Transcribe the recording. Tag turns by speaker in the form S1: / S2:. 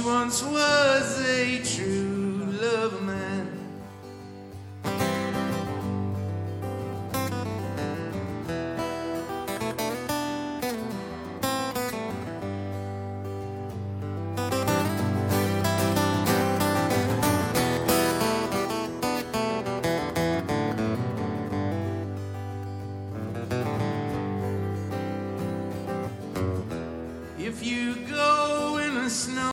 S1: she once was a true love man. If you go in the snow